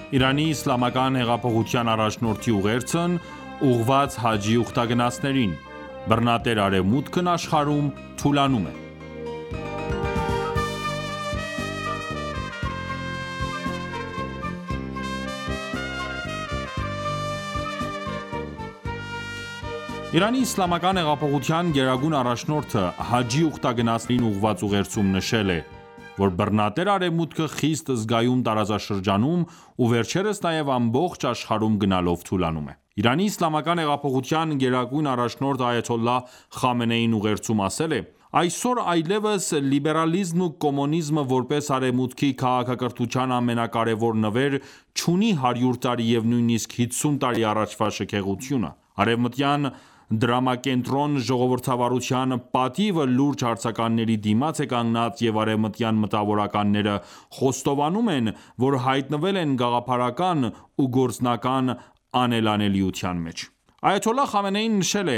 Իրանի իսլամական հեղափոխության առաջնորդի ուղերձն ուղղված հաջի ուխտագնացներին: Բռնատեր արևմուտքն աշխարհում թուլանում է: Իրանի իսլամական հեղափոխության գերագույն առաջնորդը հաջի ուխտագնացներին ուղղված ուղերձում նշել է, որ բռնատեր արևմուտքը խիստ զգայուն տարածաշրջանում ու վերջերս նաև ամբողջ աշխարհում գնալով թուլանում է: Իրանի իսլամական հեղափոխության գերագույն առաջնորդ այաթոլլահ Խամենեին ուղերձում ասել է. «Այսօր այլևս լիբերալիզմն ու կոմունիզմը որպես արևմուտքի քաղաքակրթության ամենակարևոր նվեր չունի 100 տարի և նույնիսկ 50 տարի առաջվա շքեղությունը: Արևմտյան դրամակենտրոն ժողովրդավարության պատիվը լուրջ հարցականների դիմաց է կանգնած և արևմտյան մտավորականները խոստովանում են, որ հայտնվել են գաղափարական ու գործնական անելանելիության մեջ»: Այաթոլլահ Խամենեին նշել է.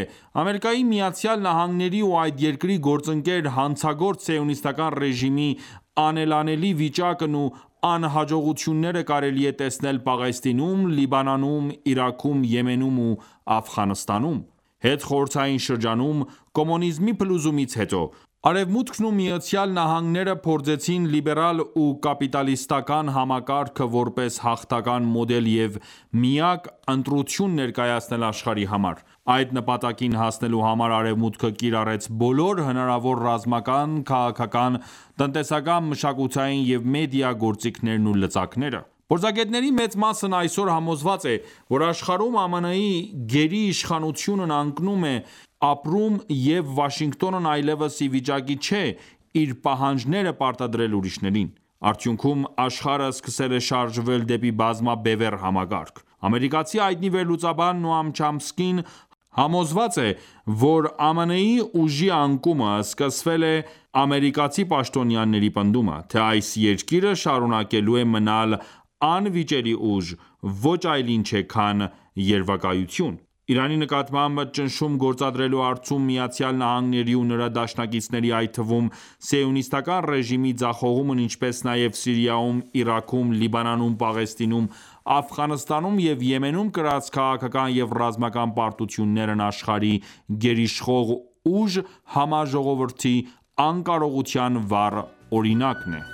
«ԱՄՆ-ի ու այդ երկրի գործընկեր հանցագործ սիոնիստական ռեժիմի անելանելի վիճակն ու անհաջողությունները կարելի է տեսնել Պաղեստինում, Լիբանանում, Իրաքում, Եմենում ու Աֆղանստանում: Հետխորհրդային շրջանում, կոմունիզմի փլուզումից հետո, Արևմուտքն ու ԱՄՆ-ը փորձեցին լիբերալ ու կապիտալիստական համակարգը որպես հաղթական մոդել և միակ ընտրություն ներկայացնել աշխարհի համար: Այդ նպատակին հասնելու համար Արևմուտքը կիրառեց բոլոր հնարավոր ռազմական, քաղաքական, տնտեսական, մշակութային և մեդիա գործիքներն ու լծակները: Փորձագետների մեծ մասն այսօր համոզված է, որ աշխարհում ԱՄՆ-ի գերիշխանությունն անկնում է ապրում և Վաշինգտոնն այլևս ի վիճակի չէ իր պահանջները պարտադրել ուրիշներին: Արդյունքում, աշխարհը սկսել է շարժվել դեպի բազմաբևեռ համակարգ: Ամերիկացի հայտնի վերլուծաբան Նոամ Չամսկին համոզված է, որ ԱՄՆ-ի ուժի անկումը սկսվել է ամերիկացի պաշտոնյաների պնդումը, թե այս երկիրը շարունակելու է մնալ անվիճելի ուժ, ոչ այլ ինչ է, քան երևակայություն: Իրանի նկատմամբ ճնշում գործադրելու հարցում ԱՄՆ-ի ու նրա դաշնակիցների, այդ թվում սիոնիստական ռեժիմի ձախողումն ինչպես նաև Սիրիայում, Իրաքում, Լիբանանում, Պաղեստինում, Աֆղանստանում և Եմենում կրած քաղաքական և ռազմական պարտություններն աշխարհի գերիշխող ուժ համաժողովրդի անկարողության վառ օրինակն է: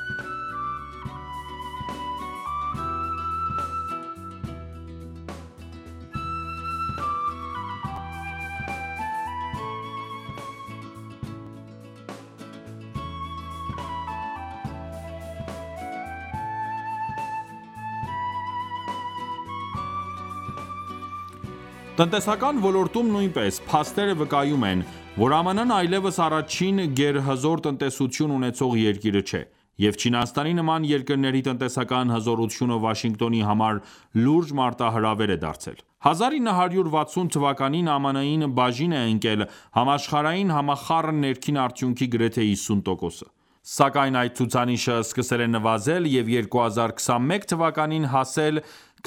Տնտեսական ոլորտում նույնպես, փաստերը վկայում են, որ ԱՄՆ-ն այլևս առաջին գերհզոր տնտեսություն ունեցող երկիրը չէ, և Չինաստանի նման երկրների տնտեսական հզորությունը Վաշինգտոնի համար լուրջ մարտահրավեր է դարձել: 1960 թվականին ԱՄՆ-ին բաժին է ընկել համաշխարհային համախառն ներքին արդյունքի գրեթե 50%-ը: Սակայն այդ ցուցանիշը սկսել է նվազել և 2021 թվականին հասել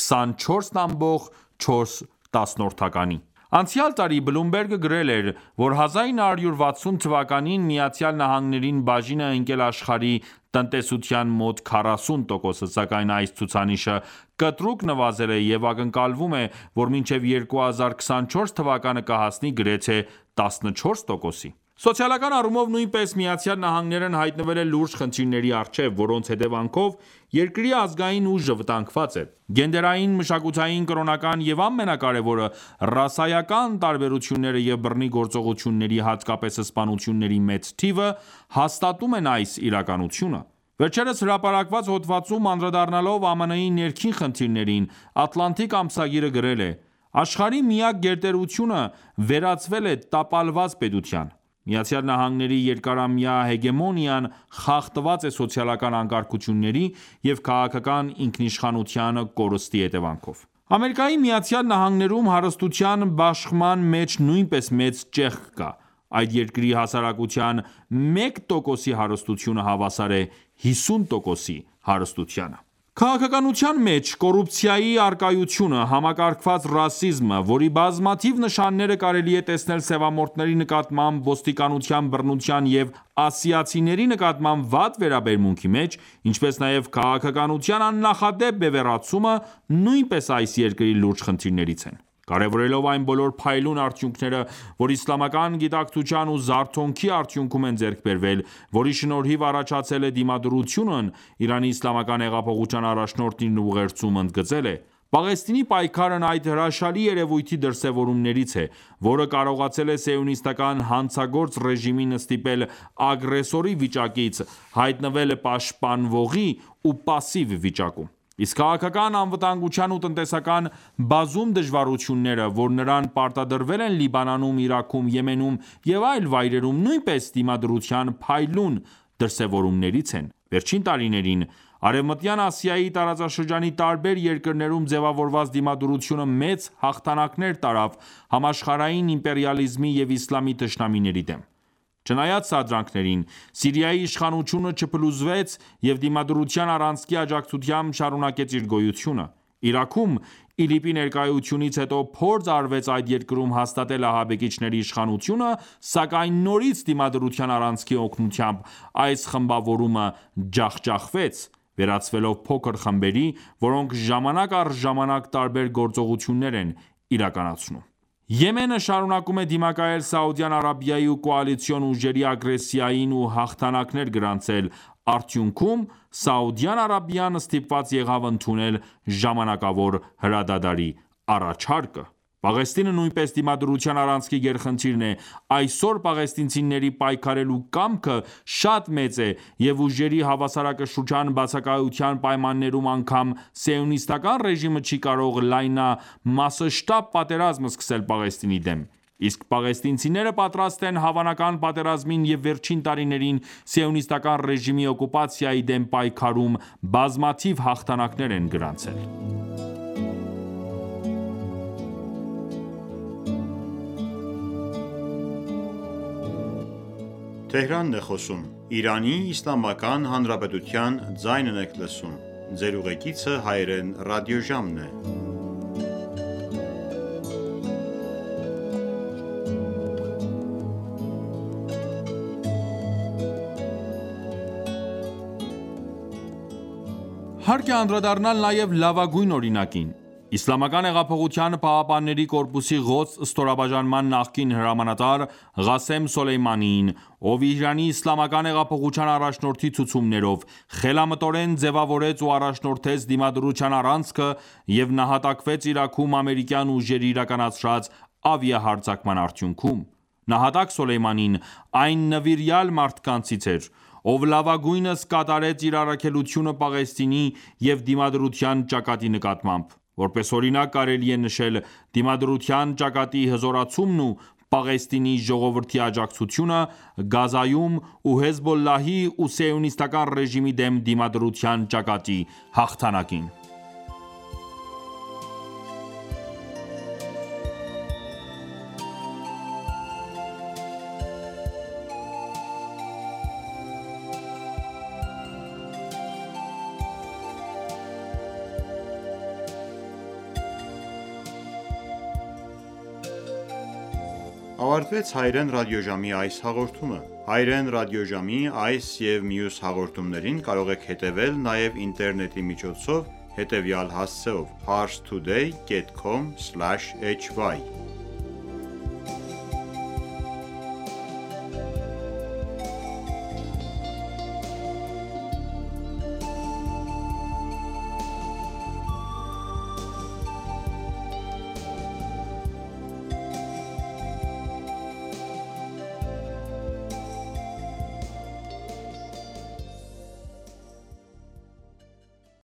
24,4-ի: Անցյալ տարի Bloomberg-ը գրել էր, որ 1960 թվականին ԱՄՆ-ին բաժին է ընկել աշխարհի տնտեսության մոտ 40%-ը, սակայն այս ցուցանիշը կտրուկ նվազել է և ակնկալվում է, որ մինչև 2024 թվականը կհասնի գրեթե 14%-ի: Սոցիալական առումով նույնպես ԱՄՆ-ն հայտնվել է լուրջ խնդիրների առջև, որոնց հետևանքով երկրի ազգային ուժը վտանգված է: Գենդերային, մշակութային, կրոնական և ամենակարևորը՝ ռասայական տարբերությունները և բռնի գործողությունների, հատկապես սպանությունների մեծ թիվը հաստատում են այս իրականությունը: Վերջերս հրապարակված հոդվածում անդրադառնալով ԱՄՆ-ի ներքին խնդիրներին, Atlantic ամսագիրը գրել է. «Աշխարհի միակ գերտերությունը վերածվել է տապալված պետության: ԱՄՆ-ի երկարամյա հեգեմոնիան խախտված է սոցիալական անկարգությունների և քաղաքական ինքնիշխանության կորստի հետևանքով»: ԱՄՆ-ում հարստության բաշխման մեջ նույնպես մեծ ճեղք կա: Այդ երկրի հասարակության 1%-ի հարստությունը հավասար է 50%-ի հարստությանը: Քաղաքականության մեջ կոռուպցիայի առկայությունը, համակարգված ռասիզմը, որի բազմաթիվ նշանները կարելի է տեսնել սևամորթների նկատմամբ ոստիկանության բռնության և ասիացիների նկատմամբ վատ վերաբերմունքի մեջ, ինչպես նաև քաղաքականության աննախադեպ բևեռացումը, նույնպես այս երկրի լուրջ խնդիրներից են: Կարևորելով այն բոլոր փայլուն արդյունքները, որ իսլամական գիտակցության ու զարթոնքի արդյունքում են ձեռք բերվել, որի շնորհիվ առաջացել է դիմադրությունն, ԻԻՀ առաջնորդն իր ուղերձում ընդգծել է. «Պաղեստինի պայքարն այդ հրաշալի երևույթի դրսևորումներից է, որը կարողացել է սիոնիստական հանցագործ ռեժիմին ստիպել ագրեսորի վիճակից հայտնվել պաշտպանվողի ու պասիվ վիճակում: Իսկ քաղաքական, անվտանգության ու տնտեսական բազում դժվարությունները, որ նրան պարտադրվել են Լիբանանում, Իրաքում, Եմենում և այլ վայրերում, նույնպես դիմադրության փայլուն դրսևորումներից են: Վերջին տարիներին Արևմտյան Ասիայի տարածաշրջանի տարբեր երկրներում ձևավորված դիմադրությունը մեծ հաղթանակներ տարավ համաշխարհային իմպերիալիզմի և իսլամի թշնամիների դեմ: Չնայած սադրանքներին, Սիրիայի իշխանությունը չփլուզվեց և դիմադրության առանցքի աջակցությամբ շարունակեց իր գոյությունը: Իրաքում ԻԼԻՊ-ի ներկայությունից հետո փորձ արվեց այդ երկրում հաստատել ահաբեկիչների իշխանությունը, սակայն նորից դիմադրության առանցքի օգնությամբ այս խմբավորումը ջախջախվեց, վերածվելով փոքր խմբերի, որոնք ժամանակ առ ժամանակ տարբեր գործողություններ են իրականացնում: Եմենը շարունակում է դիմակայել Սաուդյան Արաբիայի ու կոալիցիոն ուժերի ագրեսիային ու հաղթանակներ գրանցել: Արդյունքում Սաուդյան Արաբիան ստիպված եղավ ընդունել ժամանակավոր հրադադարի առաջարկը: Պաղեստինը նույնպես դիմադրության առանցքի գերխնդիրն է: Այսօր պաղեստինցիների պայքարելու կամքը շատ մեծ է և ուժերի հավասարակշռության բացակայության պայմաններում անգամ սիոնիստական ռեժիմը չի կարող լայնամասշտաբ պատերազմ սկսել Պաղեստինի դեմ: Իսկ պաղեստինցիները պատրաստ են հավանական պատերազմին և վերջին տարիներին սիոնիստական ռեժիմի օկուպացիայի դեմ պայքարում բազմաթիվ հաղթանակներ են գրանցել: Հարկ է անդրադառնալ նաև լավագույն օրինակին: ԻՀՊԿ-ի Ղոդս ստորաբաժանման նախկին հրամանատար Ղասեմ Սոլեյմանիին, ով Իրանի իսլամական հեղափոխության առաջնորդի ցուցումներով խելամտորեն ձևավորեց ու առաջնորդեց դիմադրության առանցքը և նահատակվեց Իրաքում ամերիկյան ուժերի իրականացրած ավիահարձակման արդյունքում: Նահատակ Սոլեյմանին այն նվիրյալ մարդկանցից էր, ով լավագույնս կատարեց իր առաքելությունը Պաղեստինի և դիմադրության ճակատի նկատմամբ: Որպես օրինակ կարելի է նշել դիմադրության ճակատի հզորացումն ու Պաղեստինի ժողովրդի աջակցությունը Գազայում ու Հեզբոլլահի ու սիոնիստական ռեժիմի դեմ դիմադրության ճակատի հաղթանակին: Ավարտվեց հայրեն ռադիոժամի այս հաղորդումը: Հայրեն ռադիոժամի այս և մյուս հաղորդումներին կարող եք հետևել նաև ինտերնետի միջոցով հետևյալ հասցեով՝ parstoday.com/hy